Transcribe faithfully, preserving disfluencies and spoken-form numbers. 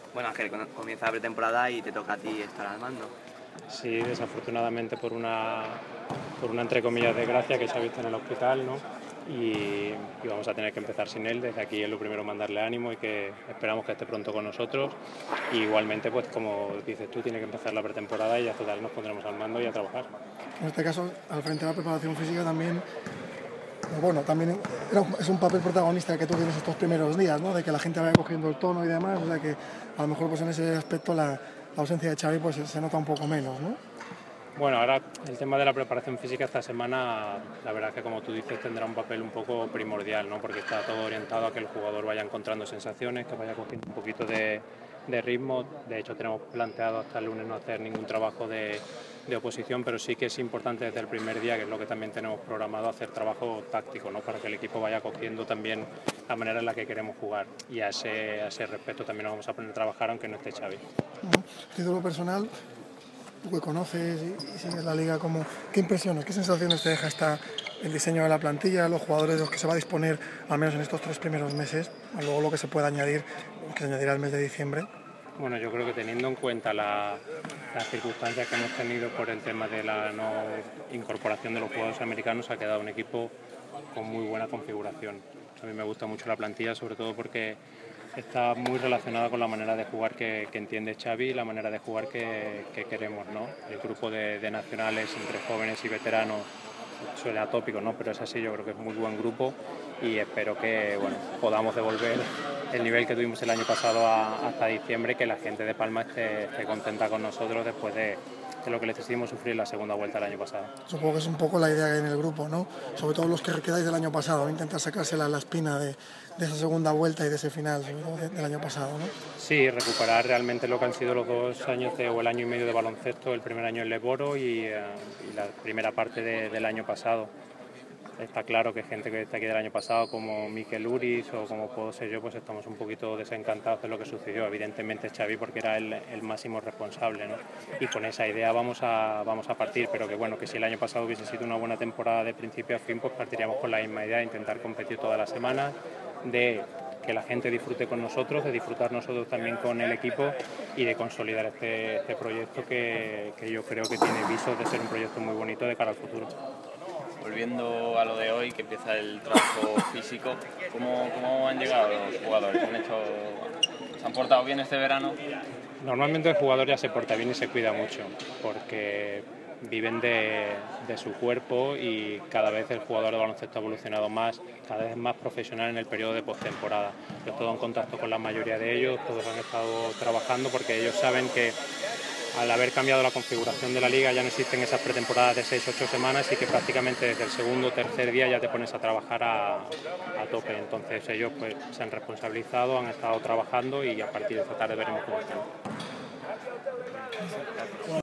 Bueno, Ángel, cuando comienza la pretemporada y te toca a ti estar al mando. Sí, desafortunadamente por una, por una entre comillas desgracia que se ha visto en el hospital, ¿no? Y, y vamos a tener que empezar sin él. Desde aquí es lo primero mandarle ánimo y que esperamos que esté pronto con nosotros. Y igualmente, pues como dices tú, tiene que empezar la pretemporada y ya total nos pondremos al mando y a trabajar. En este caso, al frente de la preparación física también, bueno, también es un papel protagonista que tú tienes estos primeros días, ¿no? De que la gente vaya cogiendo el tono y demás, o sea que a lo mejor pues en ese aspecto la, la ausencia de Xavi pues se nota un poco menos, ¿no? Bueno, ahora el tema de la preparación física esta semana, la verdad que como tú dices tendrá un papel un poco primordial, ¿no? Porque está todo orientado a que el jugador vaya encontrando sensaciones, que vaya cogiendo un poquito de, de ritmo. De hecho tenemos planteado hasta el lunes no hacer ningún trabajo de, de oposición, pero sí que es importante desde el primer día, que es lo que también tenemos programado, hacer trabajo táctico, ¿no? Para que el equipo vaya cogiendo también la manera en la que queremos jugar. Y a ese, a ese respecto también nos vamos a poner a trabajar aunque no esté Xavi. Uh-huh. Título personal, tú que conoces y, y sigues la liga, como, ¿qué impresiones, qué sensaciones te deja esta, el diseño de la plantilla, los jugadores de los que se va a disponer al menos en estos tres primeros meses, luego lo que se pueda añadir, que se añadirá el mes de diciembre? Bueno, yo creo que teniendo en cuenta la, las circunstancias que hemos tenido por el tema de la no incorporación de los jugadores americanos, ha quedado un equipo con muy buena configuración. A mí me gusta mucho la plantilla, sobre todo porque está muy relacionada con la manera de jugar que, que entiende Xavi y la manera de jugar que, que queremos, ¿no? El grupo de, de nacionales entre jóvenes y veteranos suena atópico, ¿no? Pero es así, yo creo que es muy buen grupo y espero que, bueno, podamos devolver el nivel que tuvimos el año pasado a, hasta diciembre, que la gente de Palma esté, esté contenta con nosotros después de, de lo que les hicimos sufrir la segunda vuelta el año pasado. Supongo que es un poco la idea que hay en el grupo, ¿no? Sobre todo los que quedáis del año pasado, intentar sacársela la espina de, de esa segunda vuelta y de ese final de, del año pasado, ¿no? Sí, recuperar realmente lo que han sido los dos años de, o el año y medio de baloncesto, el primer año en Leboro y, uh, y la primera parte de, del año pasado. Está claro que gente que está aquí del año pasado, como Mikel Uriz o como puedo ser yo, pues estamos un poquito desencantados de lo que sucedió. Evidentemente Xavi, porque era el, el máximo responsable, ¿no? Y con esa idea vamos a, vamos a partir, pero que bueno, que si el año pasado hubiese sido una buena temporada de principio a fin, pues partiríamos con la misma idea de intentar competir todas las semanas, de que la gente disfrute con nosotros, de disfrutar nosotros también con el equipo y de consolidar este, este proyecto que, que yo creo que tiene visos de ser un proyecto muy bonito de cara al futuro. Volviendo a lo de hoy, que empieza el trabajo físico, ¿cómo, cómo han llegado los jugadores? ¿Han hecho, ¿Se han portado bien este verano? Normalmente el jugador ya se porta bien y se cuida mucho, porque viven de, de su cuerpo y cada vez el jugador de baloncesto ha evolucionado más, cada vez más profesional en el periodo de postemporada. Yo he estado en contacto con la mayoría de ellos, todos han estado trabajando porque ellos saben que al haber cambiado la configuración de la liga ya no existen esas pretemporadas de seis ocho semanas y que prácticamente desde el segundo o tercer día ya te pones a trabajar a, a tope. Entonces ellos pues se han responsabilizado, han estado trabajando y a partir de esta tarde veremos cómo están.